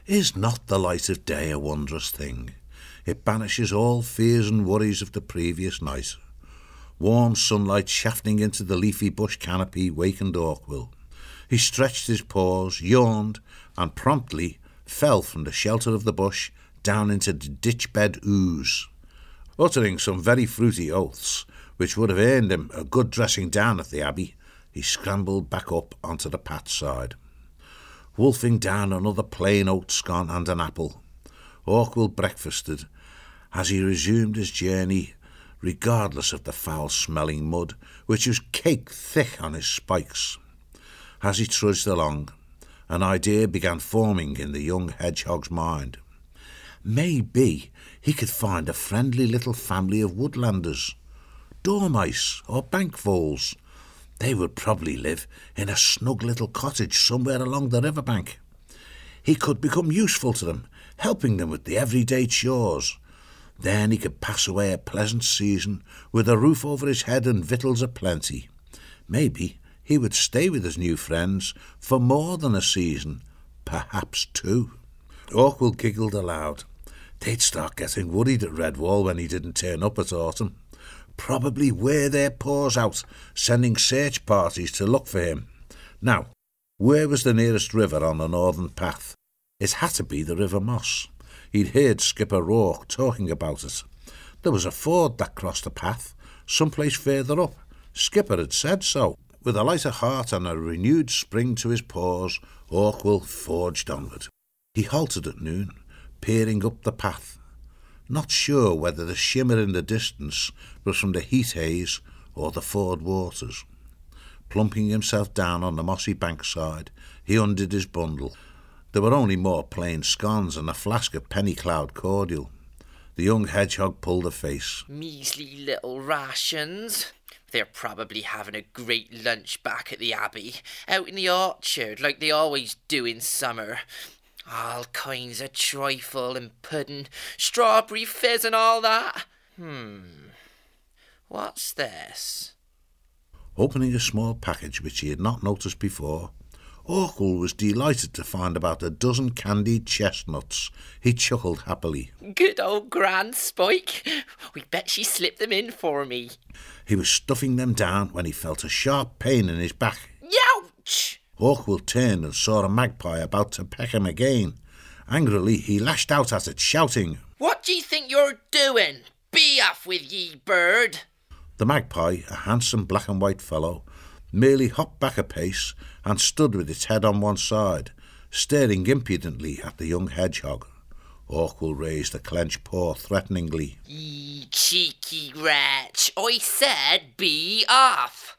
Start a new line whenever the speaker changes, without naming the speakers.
Is not the light of day a wondrous thing? It banishes all fears and worries of the previous night. Warm sunlight shafting into the leafy bush canopy wakened Orkwill. He stretched his paws, yawned, and promptly fell from the shelter of the bush down into the ditch-bed ooze. Uttering some very fruity oaths, which would have earned him a good dressing down at the Abbey, he scrambled back up onto the path side. Wolfing down another plain oat scone and an apple, Orkwill breakfasted as he resumed his journey, regardless of the foul-smelling mud, which was caked thick on his spikes. As he trudged along, an idea began forming in the young hedgehog's mind. Maybe he could find a friendly little family of woodlanders, dormice or bank voles. They would probably live in a snug little cottage somewhere along the riverbank. He could become useful to them, helping them with the everyday chores. Then he could pass away a pleasant season with a roof over his head and victuals aplenty. Maybe he would stay with his new friends for more than a season, perhaps two. Orkwill giggled aloud. They'd start getting worried at Redwall when he didn't turn up at autumn. Probably wear their paws out, sending search parties to look for him. Now, where was the nearest river on the northern path? It had to be the River Moss. He'd heard Skipper Rourke talking about it. There was a ford that crossed the path, someplace further up. Skipper had said so. With a lighter heart and a renewed spring to his paws, Orkwill forged onward. He halted at noon, peering up the path, not sure whether the shimmer in the distance was from the heat haze or the ford waters. Plumping himself down on the mossy bankside, he undid his bundle. There were only more plain scones and a flask of Pennycloud cordial. The young hedgehog pulled a face.
Measly little rations. They're probably having a great lunch back at the Abbey, out in the orchard like they always do in summer. All kinds of trifle and pudding, strawberry fizz and all that. What's this?
Opening a small package which he had not noticed before, Orkwill was delighted to find about a dozen candied chestnuts. He chuckled happily.
Good old Gran Spike. We bet she slipped them in for me.
He was stuffing them down when he felt a sharp pain in his back.
Youch!
Orkwill turned and saw a magpie about to peck him again. Angrily, he lashed out at it, shouting,
What do you think you're doing? Be off with ye, bird!
The magpie, a handsome black and white fellow, merely hopped back a pace and stood with its head on one side, staring impudently at the young hedgehog. Orkwill raised a clenched paw threateningly.
Ye cheeky wretch, I said be off!